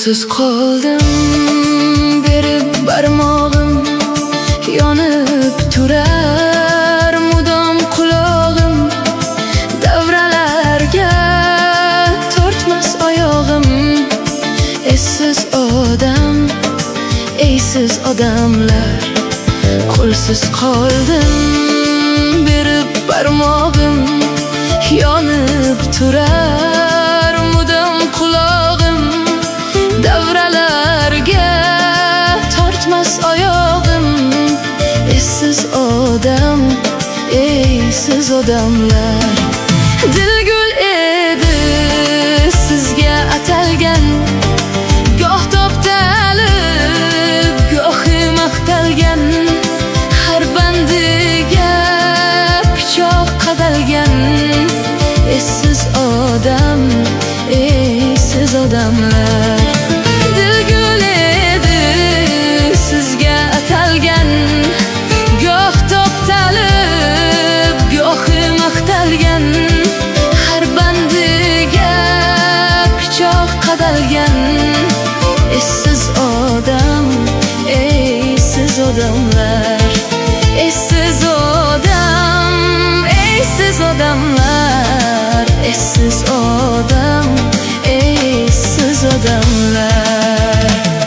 Qo'lsiz qoldim, berib barmog'im yonib turar mudom qulog'im, davralarga tortmas oyog'im. Essiz odam, eysiz odamlar, qo'lsiz qoldim, berib barmog'im yonib turar mudom qulog'im, davralarga tortmas oyog'im. Essiz odam, eysiz odamlar. Dil gul edi sizga atalgan, goh toptalib, gohi maqtalgan, har bandiga pichoq qadalgan. Essiz odam, eysiz odamlar. Dil gul edi sizga atalgan, goh toptalib, gohi maqtalgan, har bandiga pichoq qadalgan. Essiz odam, eysiz odamlar. Essiz odam, eysiz odamlar. Essiz odam, eysiz odamlar.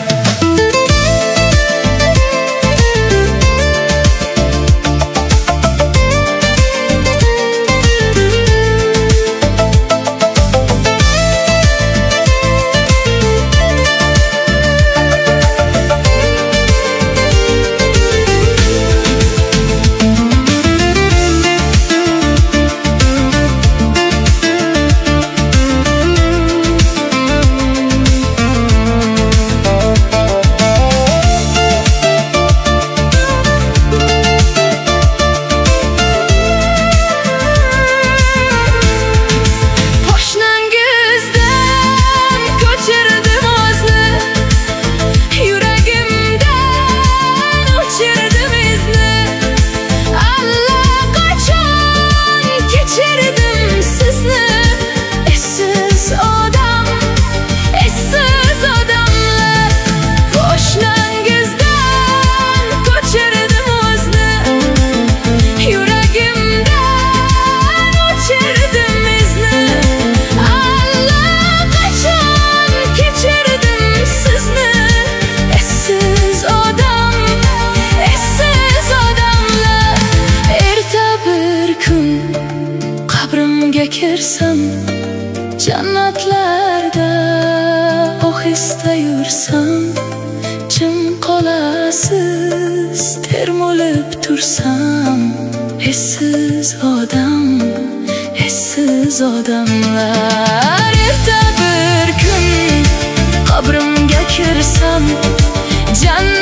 Kirsam jannatlarda ohista yursam, jim qolasiz termulib tursam. Essiz odam, essiz odamlar. Erta bir kun qabrimga kirsam,